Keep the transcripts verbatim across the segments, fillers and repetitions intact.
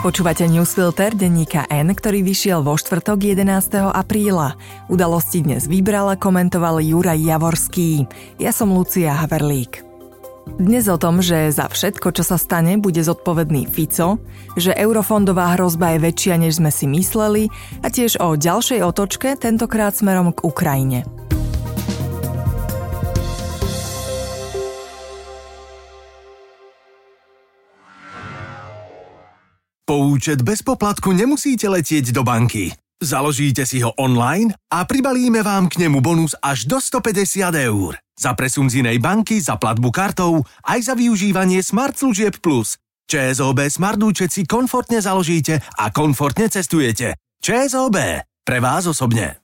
Počúvate Newsfilter denníka N, ktorý vyšiel vo štvrtok jedenásteho apríla. Udalosti dnes vybral a komentoval Juraj Javorský. Ja som Lucia Haverlík. Dnes o tom, že za všetko, čo sa stane, bude zodpovedný Fico, že eurofondová hrozba je väčšia, než sme si mysleli, a tiež o ďalšej otočke, tentokrát smerom k Ukrajine. Po účet bez poplatku nemusíte letieť do banky. Založíte si ho online a pribalíme vám k nemu bonus až do stopäťdesiat eur. Za presun z inej banky, za platbu kartou, aj za využívanie Smart služieb plus. ČSOB Smart účet si komfortne založíte a komfortne cestujete. ČSOB. Pre vás osobne.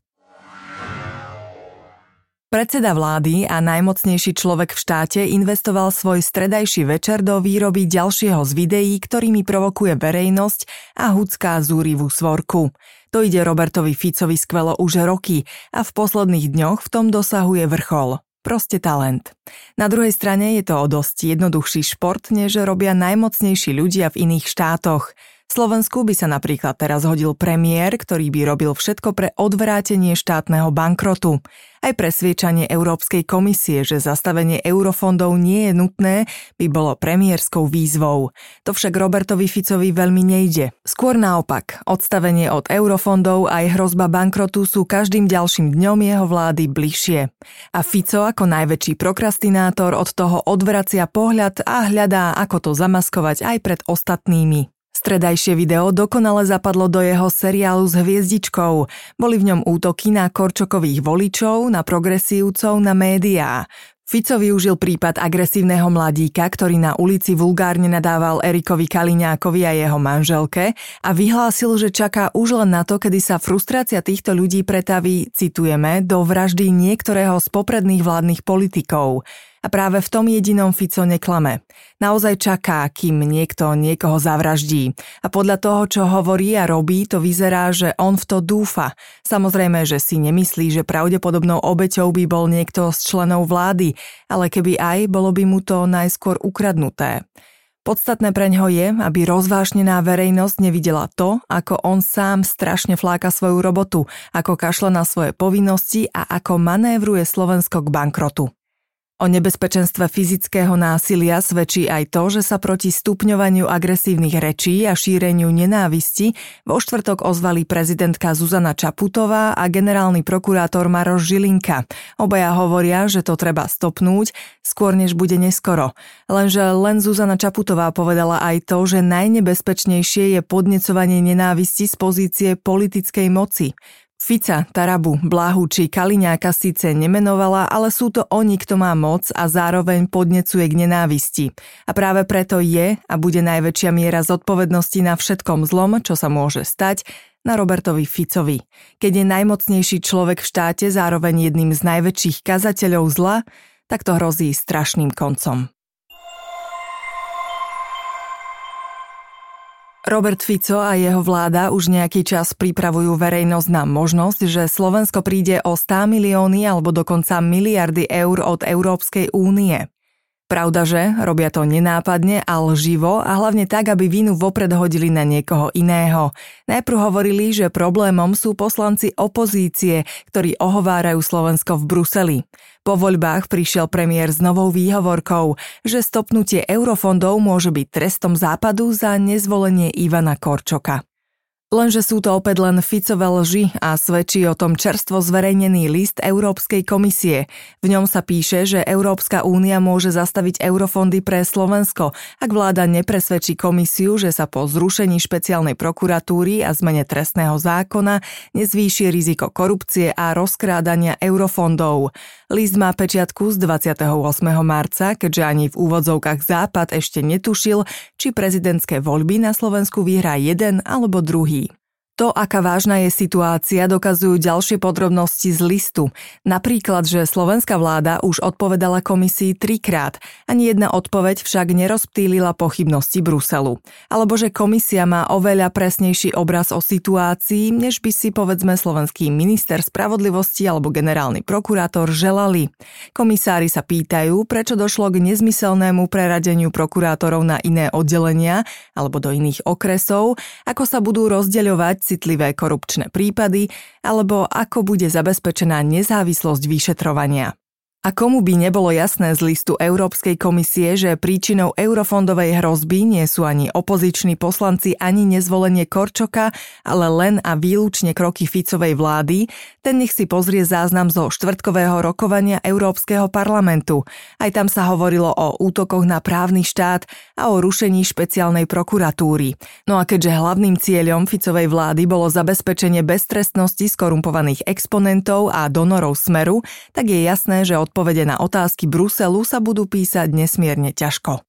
Predseda vlády a najmocnejší človek v štáte investoval svoj stredajší večer do výroby ďalšieho z videí, ktorými provokuje verejnosť a hucká zúrivú svorku. To ide Robertovi Ficovi skvelo už roky a v posledných dňoch v tom dosahuje vrchol. Proste talent. Na druhej strane je to o dosť jednoduchší šport, než robia najmocnejší ľudia v iných štátoch. V Slovensku by sa napríklad teraz hodil premiér, ktorý by robil všetko pre odvrátenie štátneho bankrotu. Aj presviečanie Európskej komisie, že zastavenie eurofondov nie je nutné, by bolo premiérskou výzvou. To však Robertovi Ficovi veľmi nejde. Skôr naopak, odstavenie od eurofondov a aj hrozba bankrotu sú každým ďalším dňom jeho vlády bližšie. A Fico ako najväčší prokrastinátor od toho odvracia pohľad a hľadá, ako to zamaskovať aj pred ostatnými. Stredajšie video dokonale zapadlo do jeho seriálu s hviezdičkou. Boli v ňom útoky na Korčokových voličov, na progresívcov, na médiá. Fico využil prípad agresívneho mladíka, ktorý na ulici vulgárne nadával Erikovi Kaliňákovi a jeho manželke a vyhlásil, že čaká už len na to, kedy sa frustrácia týchto ľudí pretaví, citujeme, do vraždy niektorého z popredných vládnych politikov. A práve v tom jedinom Fico neklame. Naozaj čaká, kým niekto niekoho zavraždí. A podľa toho, čo hovorí a robí, to vyzerá, že on v to dúfa. Samozrejme, že si nemyslí, že pravdepodobnou obeťou by bol niekto z členov vlády, ale keby aj, bolo by mu to najskôr ukradnuté. Podstatné preňho je, aby rozvášnená verejnosť nevidela to, ako on sám strašne fláka svoju robotu, ako kašle na svoje povinnosti a ako manévruje Slovensko k bankrotu. O nebezpečenstve fyzického násilia svedčí aj to, že sa proti stupňovaniu agresívnych rečí a šíreniu nenávisti vo štvrtok ozvali prezidentka Zuzana Čaputová a generálny prokurátor Maroš Žilinka. Obaja hovoria, že to treba stopnúť, skôr než bude neskoro. Lenže len Zuzana Čaputová povedala aj to, že najnebezpečnejšie je podnecovanie nenávisti z pozície politickej moci. Fica, Tarabu, Blahu či Kaliňáka síce nemenovala, ale sú to oni, kto má moc a zároveň podnecuje k nenávisti. A práve preto je a bude najväčšia miera zodpovednosti na všetkom zlom, čo sa môže stať, na Robertovi Ficovi. Keď je najmocnejší človek v štáte zároveň jedným z najväčších kazateľov zla, tak to hrozí strašným koncom. Robert Fico a jeho vláda už nejaký čas pripravujú verejnosť na možnosť, že Slovensko príde o sto milióny alebo dokonca miliardy eur od Európskej únie. Pravda, že robia to nenápadne a lživo a hlavne tak, aby vinu vopred hodili na niekoho iného. Najprv hovorili, že problémom sú poslanci opozície, ktorí ohovárajú Slovensko v Bruseli. Po voľbách prišiel premiér s novou výhovorkou, že stopnutie eurofondov môže byť trestom Západu za nezvolenie Ivana Korčoka. Lenže sú to opäť len Ficové lži a svedčí o tom čerstvo zverejnený list Európskej komisie. V ňom sa píše, že Európska únia môže zastaviť eurofondy pre Slovensko, ak vláda nepresvedčí komisiu, že sa po zrušení špeciálnej prokuratúry a zmene trestného zákona nezvýši riziko korupcie a rozkrádania eurofondov. List má pečiatku z dvadsiateho ôsmeho marca, keďže ani v úvodzovkách Západ ešte netušil, či prezidentské voľby na Slovensku vyhrá jeden alebo druhý. To, aká vážna je situácia, dokazujú ďalšie podrobnosti z listu. Napríklad, že slovenská vláda už odpovedala komisii trikrát. Ani jedna odpoveď však nerozptýlila pochybnosti Bruselu. Alebo že komisia má oveľa presnejší obraz o situácii, než by si povedzme slovenský minister spravodlivosti alebo generálny prokurátor želali. Komisári sa pýtajú, prečo došlo k nezmyselnému preradeniu prokurátorov na iné oddelenia alebo do iných okresov, ako sa budú rozdeľovať citlivé korupčné prípady alebo ako bude zabezpečená nezávislosť vyšetrovania. A komu by nebolo jasné z listu Európskej komisie, že príčinou eurofondovej hrozby nie sú ani opoziční poslanci, ani nezvolenie Korčoka, ale len a výlučne kroky Ficovej vlády, ten nech si pozrie záznam zo štvrtkového rokovania Európskeho parlamentu. Aj tam sa hovorilo o útokoch na právny štát a o rušení špeciálnej prokuratúry. No a keďže hlavným cieľom Ficovej vlády bolo zabezpečenie beztrestnosti skorumpovaných exponentov a donorov Smeru, tak je jasné, že od Odpovede na otázky Bruselu sa budú písať nesmierne ťažko.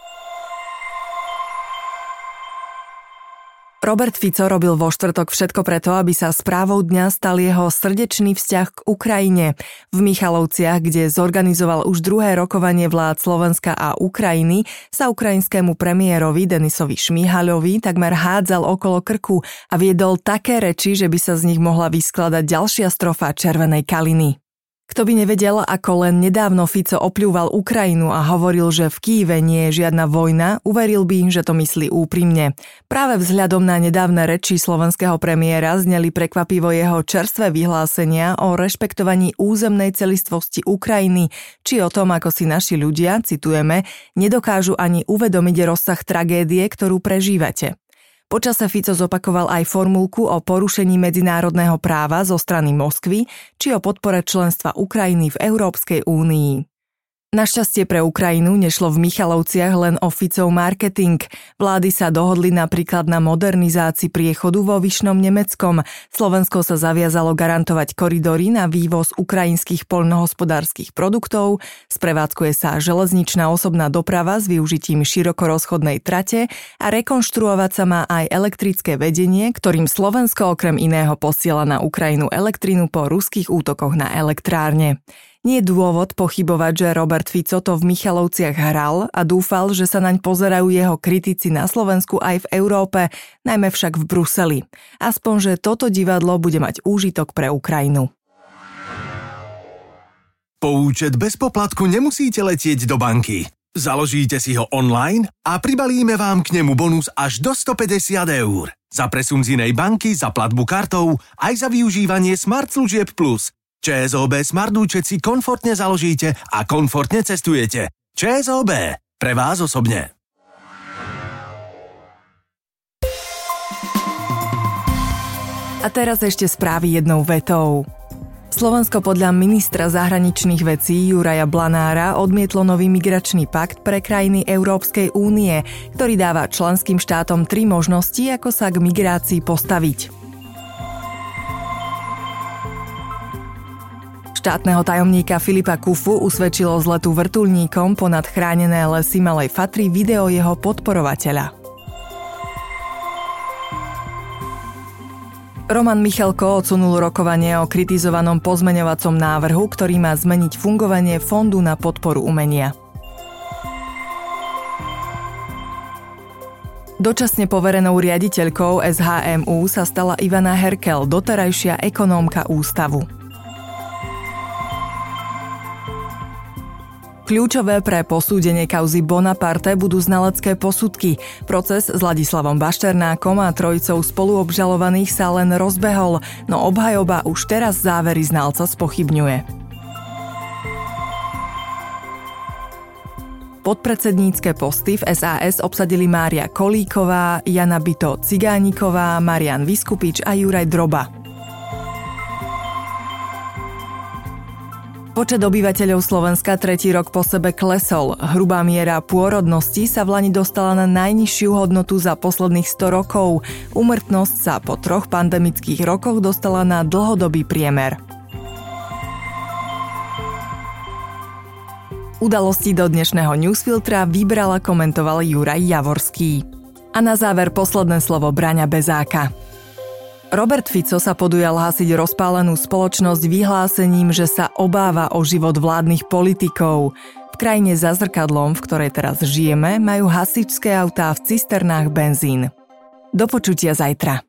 Robert Fico robil vo štvrtok všetko preto, aby sa správou dňa stal jeho srdečný vzťah k Ukrajine. V Michalovciach, kde zorganizoval už druhé rokovanie vlád Slovenska a Ukrajiny, sa ukrajinskému premiérovi Denisovi Šmíhaľovi takmer hádzal okolo krku a viedol také reči, že by sa z nich mohla vyskladať ďalšia strofa Červenej kaliny. Kto by nevedel, ako len nedávno Fico opľúval Ukrajinu a hovoril, že v Kyjeve nie je žiadna vojna, uveril by, že to myslí úprimne. Práve vzhľadom na nedávne reči slovenského premiéra zneli prekvapivo jeho čerstvé vyhlásenia o rešpektovaní územnej celistvosti Ukrajiny, či o tom, ako si naši ľudia, citujeme, nedokážu ani uvedomiť rozsah tragédie, ktorú prežívate. Počase Fico zopakoval aj formulku o porušení medzinárodného práva zo strany Moskvy či o podpore členstva Ukrajiny v Európskej únii. Našťastie pre Ukrajinu nešlo v Michalovciach len o Ficov marketing. Vlády sa dohodli napríklad na modernizácii priechodu vo Vyšnom Nemeckom. Slovensko sa zaviazalo garantovať koridory na vývoz ukrajinských poľnohospodárskych produktov, sprevádzkuje sa železničná osobná doprava s využitím širokorozchodnej trate a rekonštruovať sa má aj elektrické vedenie, ktorým Slovensko okrem iného posiela na Ukrajinu elektrinu po ruských útokoch na elektrárne. Nie je dôvod pochybovať, že Robert Fico to v Michalovciach hral a dúfal, že sa naň pozerajú jeho kritici na Slovensku aj v Európe, najmä však v Bruseli. Aspoň, že toto divadlo bude mať úžitok pre Ukrajinu. Po účet bez poplatku nemusíte letieť do banky. Založíte si ho online a pribalíme vám k nemu bonus až do stopäťdesiat eur. Za presun z inej banky, za platbu kartou, aj za využívanie Smart služieb Plus. ČSOB Smart účet si komfortne založíte a komfortne cestujete. ČSOB. Pre vás osobne. A teraz ešte správy jednou vetou. Slovensko podľa ministra zahraničných vecí Juraja Blanára odmietlo nový migračný pakt pre krajiny Európskej únie, ktorý dáva členským štátom tri možnosti, ako sa k migrácii postaviť. Štátneho tajomníka Filipa Kufu usvedčilo z letu vrtuľníkom ponad chránené lesy Malej Fatry video jeho podporovateľa. Roman Michalko odsunul rokovanie o kritizovanom pozmeňovacom návrhu, ktorý má zmeniť fungovanie Fondu na podporu umenia. Dočasne poverenou riaditeľkou es há em ú sa stala Ivana Herkel, doterajšia ekonómka ústavu. Kľúčové pre posúdenie kauzy Bonaparte budú znalecké posudky. Proces s Ladislavom Bašternákom a trojicou spoluobžalovaných sa len rozbehol, no obhajoba už teraz závery znalca spochybňuje. Podpredsednícke posty v es a es obsadili Mária Kolíková, Jana Bito Cigániková, Marian Vyskupič a Juraj Droba. Počet obyvateľov Slovenska tretí rok po sebe klesol. Hrubá miera pôrodnosti sa vlani dostala na najnižšiu hodnotu za posledných sto rokov. Úmrtnosť sa po troch pandemických rokoch dostala na dlhodobý priemer. Udalosti do dnešného newsfiltra vybral a komentoval Juraj Javorský. A na záver posledné slovo Braňa Bezáka. Robert Fico sa podujal hasiť rozpálenú spoločnosť vyhlásením, že sa obáva o život vládnych politikov. V krajine za zrkadlom, v ktorej teraz žijeme, majú hasičské autá v cisternách benzín. Do počutia zajtra.